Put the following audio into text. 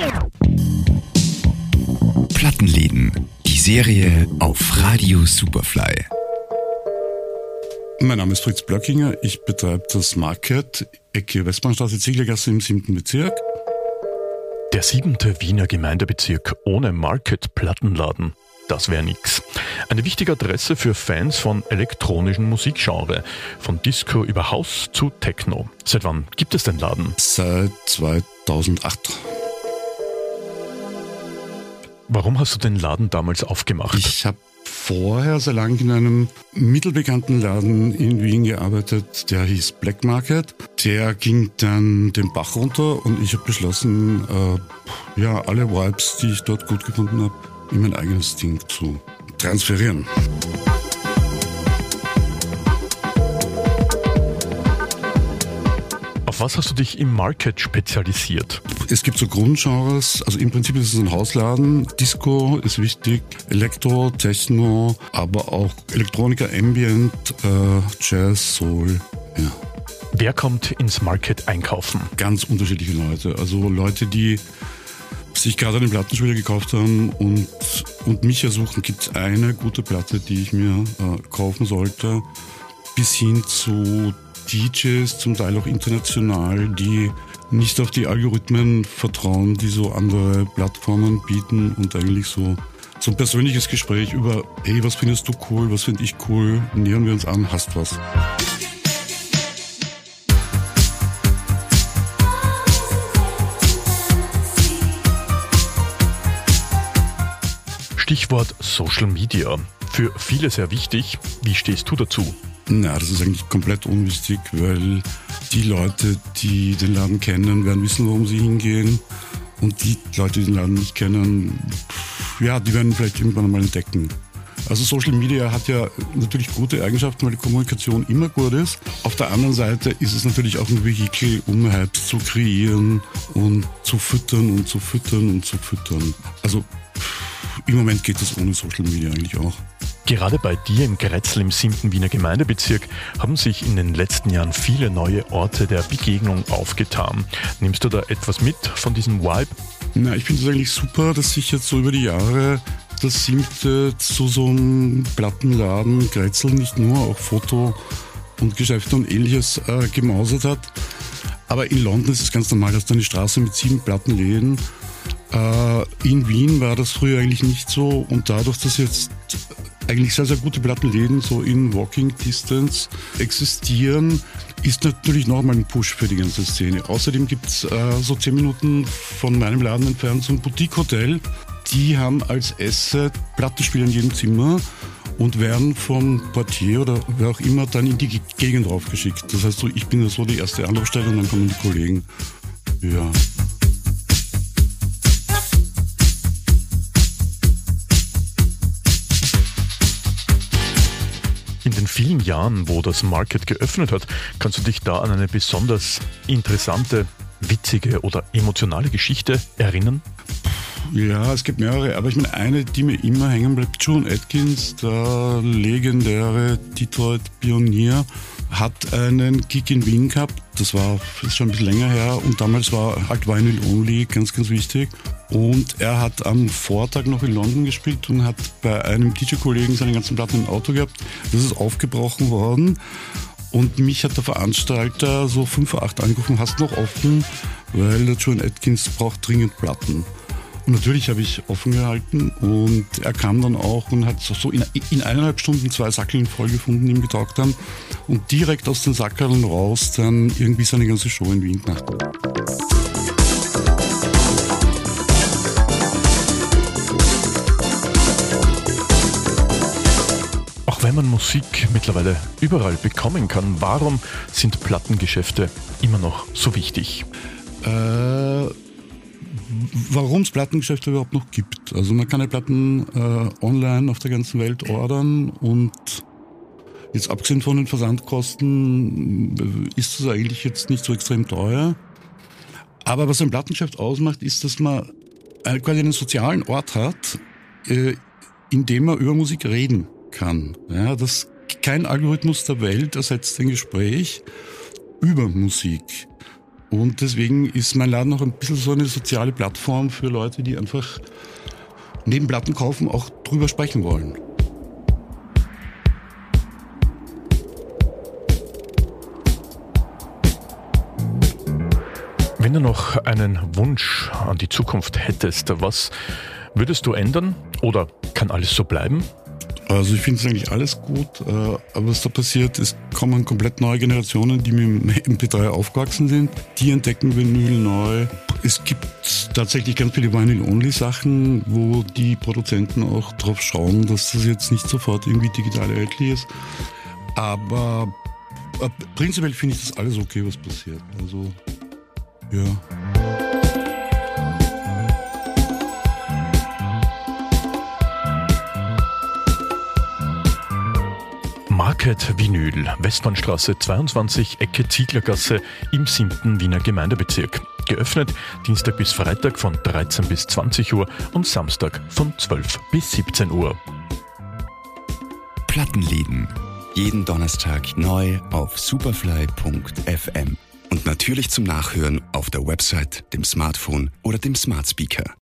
Plattenläden, die Serie auf Radio Superfly. Mein Name ist Fritz Blöckinger, ich betreibe das Market, Ecke Westbahnstraße, Zieglergasse im 7. Bezirk. Der 7. Wiener Gemeindebezirk ohne Market-Plattenladen, das wäre nix. Eine wichtige Adresse für Fans von elektronischen Musikgenre, von Disco über House zu Techno. Seit wann gibt es den Laden? Seit 2008. Warum hast du den Laden damals aufgemacht? Ich habe vorher sehr lange in einem mittelbekannten Laden in Wien gearbeitet, der hieß Black Market. Der ging dann den Bach runter und ich habe beschlossen, alle Vibes, die ich dort gut gefunden habe, in mein eigenes Ding zu transferieren. Auf was hast du dich im Market spezialisiert? Es gibt so Grundgenres, also im Prinzip ist es ein Hausladen. Disco ist wichtig, Elektro, Techno, aber auch Elektronika, Ambient, Jazz, Soul, ja. Wer kommt ins Market einkaufen? Ganz unterschiedliche Leute, also Leute, die sich gerade einen Plattenspieler gekauft haben und mich ersuchen, gibt es eine gute Platte, die ich mir kaufen sollte, bis hin zu DJs, zum Teil auch international, die nicht auf die Algorithmen vertrauen, die so andere Plattformen bieten und eigentlich so ein persönliches Gespräch über, hey, was findest du cool, was finde ich cool, nähern wir uns an, hast was. Stichwort Social Media. Für viele sehr wichtig. Wie stehst du dazu? Na, das ist eigentlich komplett unwichtig, weil die Leute, die den Laden kennen, werden wissen, warum sie hingehen. Und die Leute, die den Laden nicht kennen, die werden vielleicht irgendwann einmal entdecken. Also Social Media hat ja natürlich gute Eigenschaften, weil die Kommunikation immer gut ist. Auf der anderen Seite ist es natürlich auch ein Vehikel, um Hypes zu kreieren und zu füttern und zu füttern und zu füttern. Also im Moment geht das ohne Social Media eigentlich auch. Gerade bei dir im Grätzl im 7. Wiener Gemeindebezirk haben sich in den letzten Jahren viele neue Orte der Begegnung aufgetan. Nimmst du da etwas mit von diesem Vibe? Na, ich finde es eigentlich super, dass sich jetzt so über die Jahre das 7. zu so einem Plattenladen Grätzl nicht nur auch Foto und Geschäfte und Ähnliches gemausert hat. Aber in London ist es ganz normal, dass da eine Straße mit 7 Plattenläden. In Wien war das früher eigentlich nicht so und dadurch, dass jetzt eigentlich sehr, sehr gute Plattenläden so in Walking Distance existieren, ist natürlich nochmal ein Push für die ganze Szene. Außerdem gibt es so 10 Minuten von meinem Laden entfernt so ein Boutique-Hotel. Die haben als Asset Plattenspieler in jedem Zimmer und werden vom Portier oder wer auch immer dann in die Gegend draufgeschickt. Das heißt, so, ich bin so die erste Anlaufstelle und dann kommen die Kollegen. Ja. In den vielen Jahren, wo das Market geöffnet hat, kannst du dich da an eine besonders interessante, witzige oder emotionale Geschichte erinnern? Ja, es gibt mehrere, aber ich meine, eine, die mir immer hängen bleibt, Juan Atkins, der legendäre Detroit-Pionier, hat einen Gig in Wien gehabt, das ist schon ein bisschen länger her und damals war halt Vinyl Only ganz, ganz wichtig. Und er hat am Vortag noch in London gespielt und hat bei einem DJ-Kollegen seine ganzen Platten im Auto gehabt. Das ist aufgebrochen worden und mich hat der Veranstalter so 5 vor 8 angerufen, hast noch offen, weil der Juan Atkins braucht dringend Platten. Und natürlich habe ich offen gehalten und er kam dann auch und hat so in 1,5 Stunden 2 Sackeln voll gefunden, die ihm getaugt haben und direkt aus den Sackeln raus dann irgendwie seine ganze Show in Wien gemacht hat. Auch wenn man Musik mittlerweile überall bekommen kann, warum sind Plattengeschäfte immer noch so wichtig? Warum es Plattengeschäfte überhaupt noch gibt. Also man kann ja Platten online auf der ganzen Welt ordern und jetzt abgesehen von den Versandkosten ist es eigentlich jetzt nicht so extrem teuer. Aber was ein Plattengeschäft ausmacht, ist, dass man quasi einen sozialen Ort hat, in dem man über Musik reden kann. Ja, das kein Algorithmus der Welt ersetzt ein Gespräch über Musik. Und deswegen ist mein Laden auch ein bisschen so eine soziale Plattform für Leute, die einfach neben Platten kaufen auch drüber sprechen wollen. Wenn du noch einen Wunsch an die Zukunft hättest, was würdest du ändern oder kann alles so bleiben? Also ich finde es eigentlich alles gut, aber was da passiert, es kommen komplett neue Generationen, die mit dem MP3 aufgewachsen sind, die entdecken Vinyl neu. Es gibt tatsächlich ganz viele Vinyl-Only-Sachen, wo die Produzenten auch drauf schauen, dass das jetzt nicht sofort irgendwie digital erhältlich ist. Aber prinzipiell finde ich das alles okay, was passiert. Also, ja. Market Vinyl, Westbahnstraße 22, Ecke Zieglergasse im 7. Wiener Gemeindebezirk. Geöffnet Dienstag bis Freitag von 13 bis 20 Uhr und Samstag von 12 bis 17 Uhr. Plattenläden. Jeden Donnerstag neu auf superfly.fm. Und natürlich zum Nachhören auf der Website, dem Smartphone oder dem Smart Speaker.